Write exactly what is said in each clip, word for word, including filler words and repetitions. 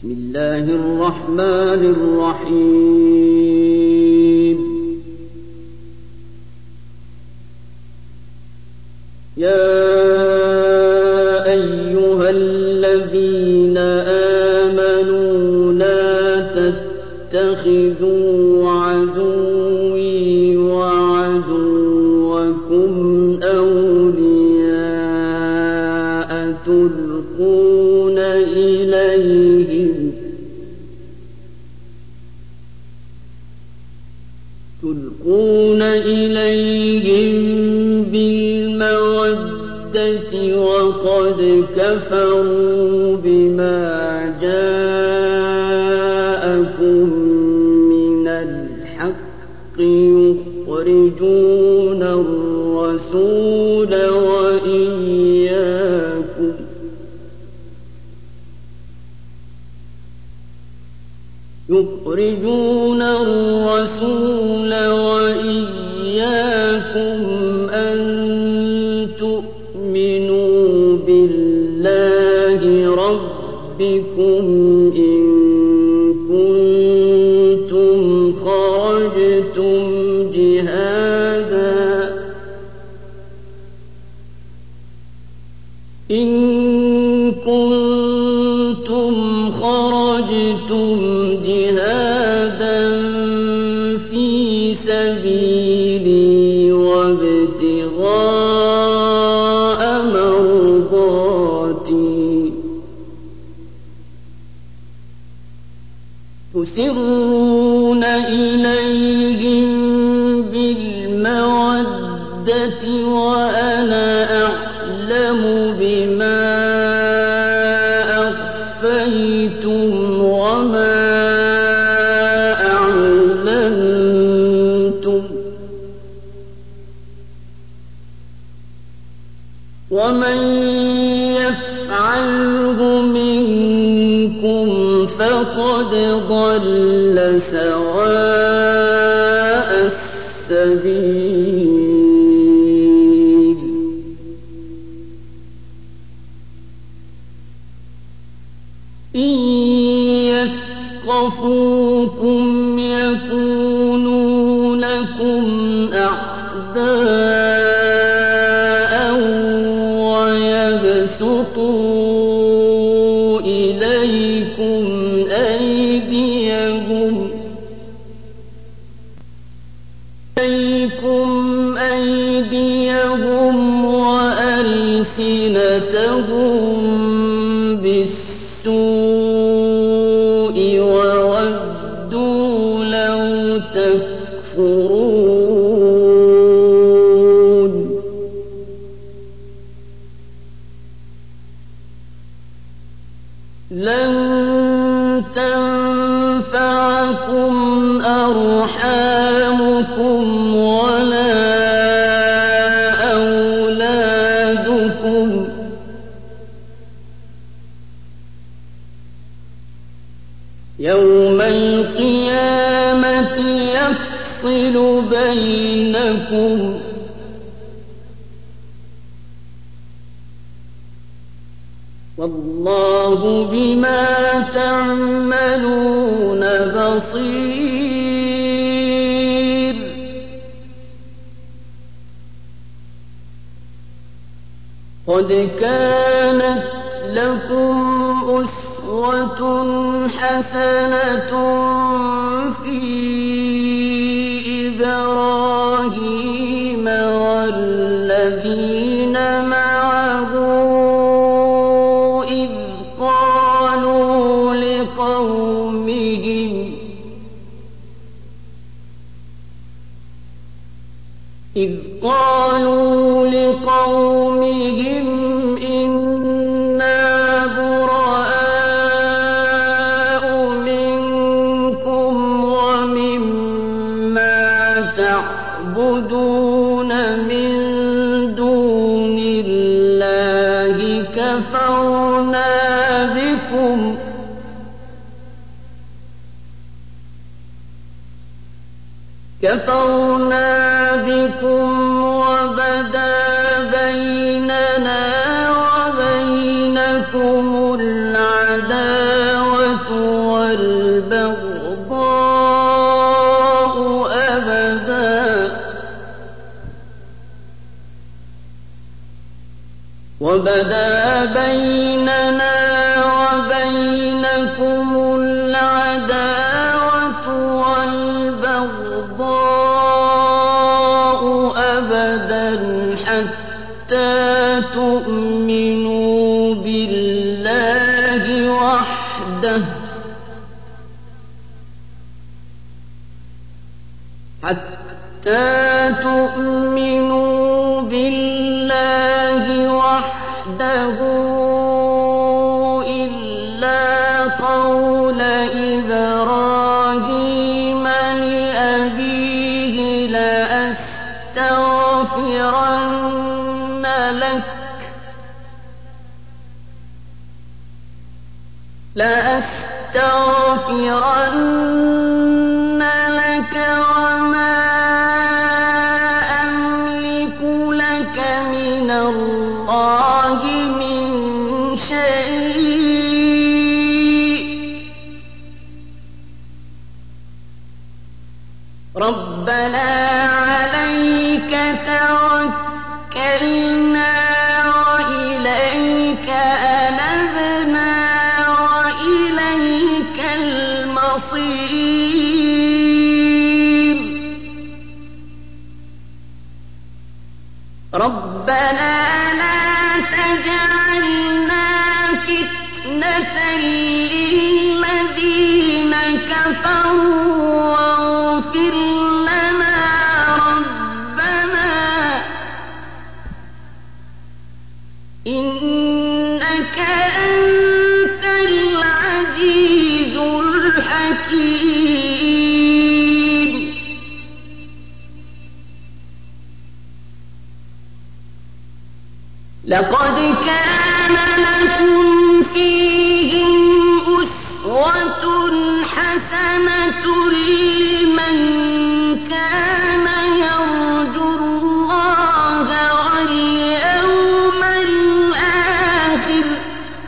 بسم الله الرحمن الرحيم يا أيها الذين آمنوا لا تتخذوا عدوي وعدوكم أولياء تلقون إليهم تلقون إليهم بالمودة وقد كفروا بما جاءكم من الحق يخرجون الرسول وإياكم يخرجون الرسول وإياكم أن تؤمنوا بالله ربكم إن كنتم خرجتم جهادا إن كنتم خرجتم جهادا في سبيلي وابتغاء مرضاتي تسرون إليهم بالمودة وأنا أعلم بما أخفيتم وما أعلنتم ومن يفعله منكم فقد ضل سواء السبيل إن يثقفوكم يكونوا لكم أعداء ويبسطوا إليكم أيديهم إليكم أيديهم وألسنتهم بالسوء وودوا لو تكفرون لن تنفعكم أرحامكم ولا أولادكم يوم القيامة يفصل بينكم والله بما تعملون بصير قد كانت لكم أسوة حسنة في إبراهيم والذين معه إذ قالوا لقومهم إذ قالوا لقومهم إنا براء منكم ومما تعبدون من دون الله كفرنا بكم كفرنا بكم وبدا بيننا وبينكم العداوة وَبَدَا بَيْنَنَا وَبَيْنَكُمُ الْعَدَاوَةُ وَالْبَغْضَاءُ أَبَدًا حَتَّىٰ تُؤْمِنُوا بِاللَّهِ وَحْدَهُ حَتَّىٰ تُؤْمِنُوا بِاللَّهِ وَحْدَهُ إِلَّا قَوْلَ إِبْرَاهِيمَ لِأَبِيهِ لَأَسْتَغْفِرَنَّ لَكَ لَأَسْتَغْفِرَنَّ لَكَ وَمَا أَمْلِكُ لَكَ مِنَ اللَّهِ مِن شَيْءٍ رَبَّنَا عَلَيْكَ تَوَكَّلْنَا وَإِلَيْكَ أَنَبْنَا وَإِلَيْكَ الْمَصِيرُ رَبَّنَا لَا تَجْعَلْنَا فِتْنَةً لِّلَّذِينَ كَفَرُوا وَاغْفِرْ لَنَا رَبَّنَا إِنَّكَ أَنتَ الْعَزِيزُ الْحَكِيمُ لَقَدْ كَانَ لَكُمْ فِيهِمْ أُسْوَةٌ حَسَنَةٌ لِّمَن كَانَ يَرْجُو اللَّهَ وَالْيَوْمَ الْآخِرَ ۚ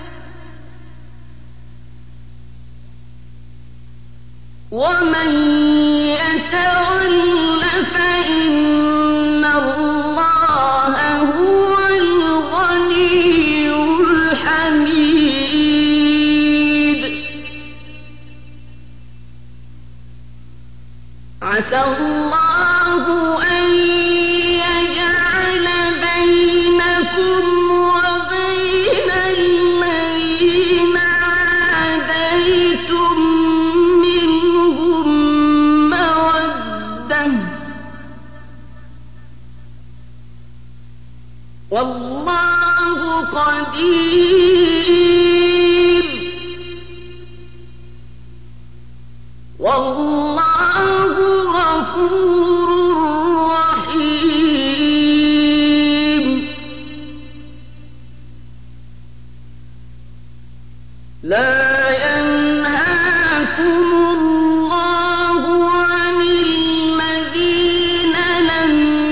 وَمَن يَتَوَلَّ فَإِنَّ اللَّهَ هُوَ الْغَنِيُّ الْحَمِيدُ عَسَى اللَّهُ أَن يَجْعَلَ بَيْنَكُمْ وَبَيْنَ الَّذِينَ عَادَيْتُم مِّنْهُم مَّوَدَّةً ۚ وَاللَّهُ قَدِيرٌ ۚ وَاللَّهُ غَفُورٌ رَّحِيمٌ لَا يَنْهَاكُمُ اللَّهُ عَنِ الَّذِينَ لَمْ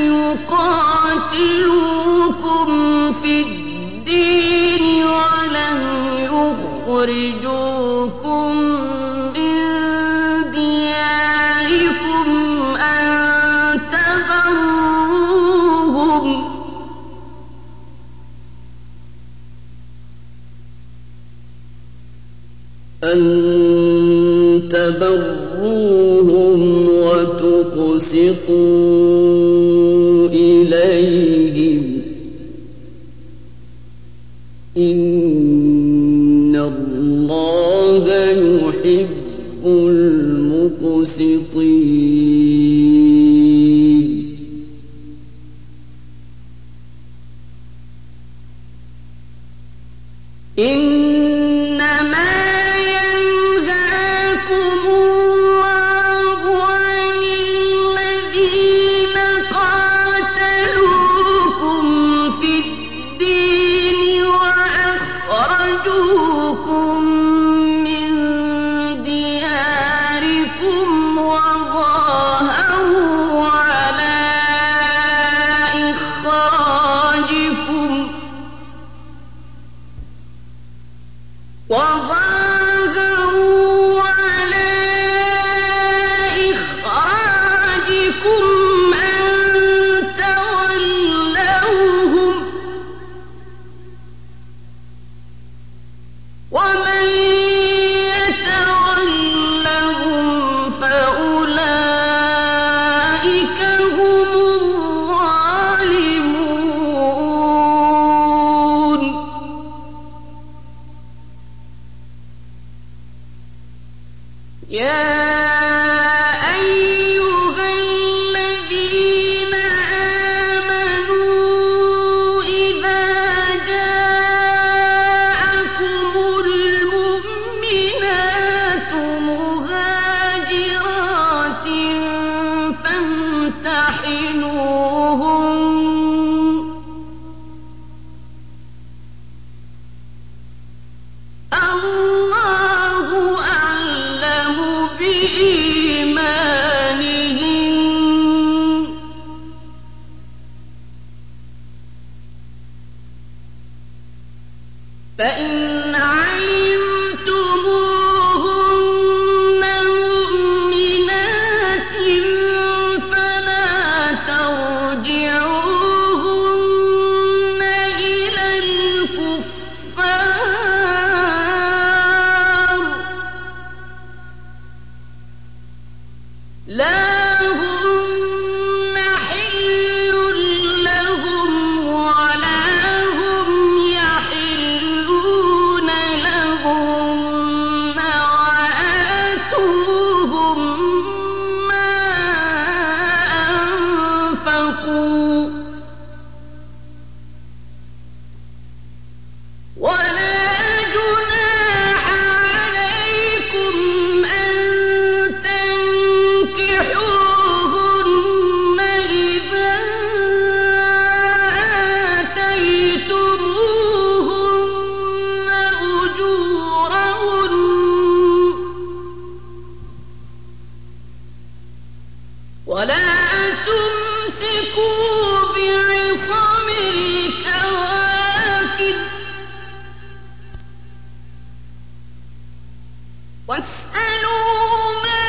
يُقَاتِلُوكُمْ فِي الدِّينِ وَلَمْ يُخْرِجُوكُم مِّن دِيَارِكُمْ أَن تَبَرُّوهُمْ أَن تَبَرُّوهُمْ وَتُقْسِطُوا إِلَيْهِمْ ۚ إِنَّ اللَّهَ يُحِبُّ الْمُقْسِطِينَ إِنَّمَا يَنْهَاكُمُ اللَّهُ عَنِ الَّذِينَ قَاتَلُوكُمْ فِي الدِّينِ وَأَخْرَجُوكُم مِّن دِيَارِكُمْ وَظَاهَرُوا يا أيها الذين آمنوا إذا جاءكم المؤمنات مهاجرات فامتحنوهن الله أعلم بإيمانهن فإن علمتموهن مؤمنات فلا ترجعوهن إلى الكفار لا هن حل لهم ولا هم يحلون لهن وآتوهم ما أنفقوا ولا جناح عليكم أن تنكحوهن إذا آتيتموهن أجورهن ولا تمسكوا بعصم الكوافر واسألوا ما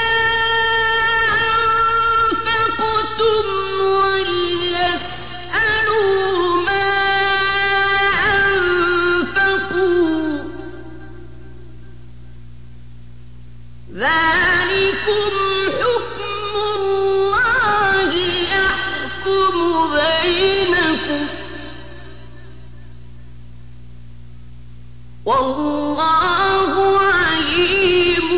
أنفقتم وليسألوا ما أنفقوا ذلكم حكم الله يحكم بينكم والله عليم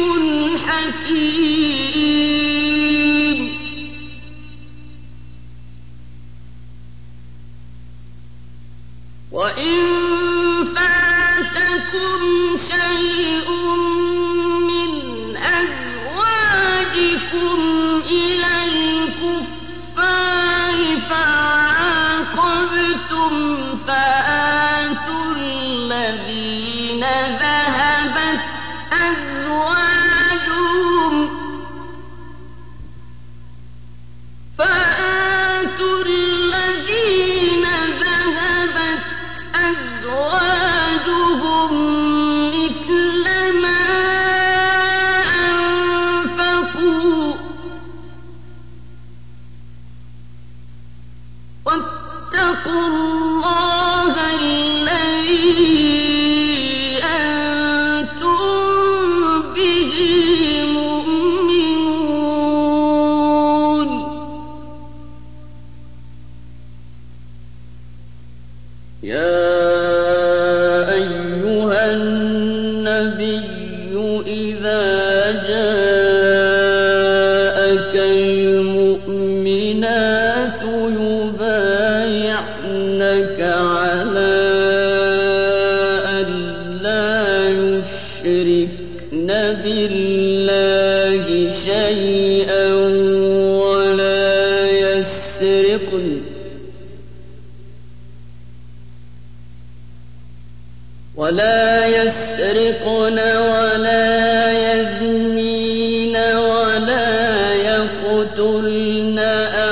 حكيم وإن فاتكم شيء من أزواجكم إلى الكفار فعاقبتم فآتوا الذين ذهبت أزواجهم فآتوا الذين ذهبت أزواجهم مثل ما أنفقوا واتقوا الله الذي أنتم به مؤمنون يا أيها النبي إذا جاءك المؤمنات يبايعنك على أن لا يشركن بالله شيئا ولا يسرقن ولا يسرقن ولا يزنين ولا يقتلن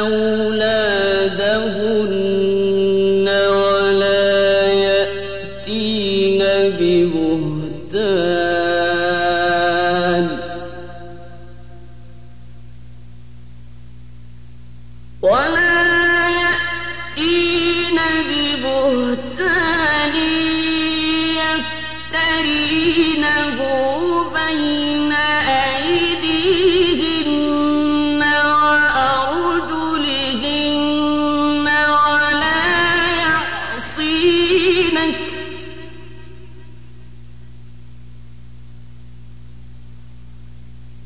أولادهن ولا يأتين ببهتان بهتان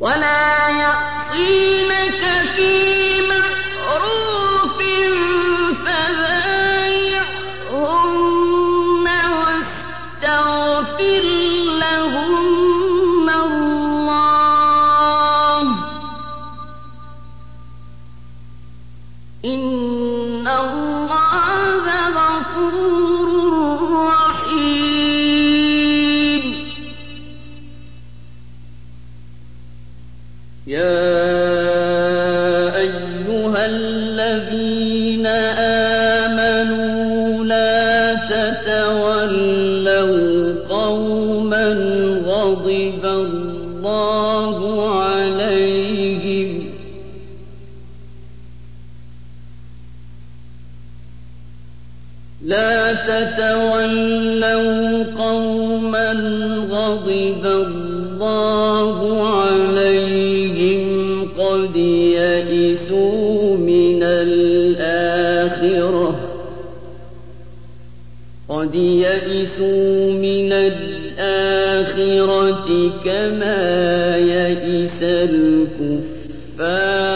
ولا يعصينك في معروف فبايعهن واستغفر لهن الله إن الله غفور رحيم. يا أيها الذين آمنوا لا تتولوا قوما غضب الله عليهم لا تتولوا قوما غضب الله عليهم قد يئسوا من الآخرة قد يئسوا من الآخرة كما يئس الكفار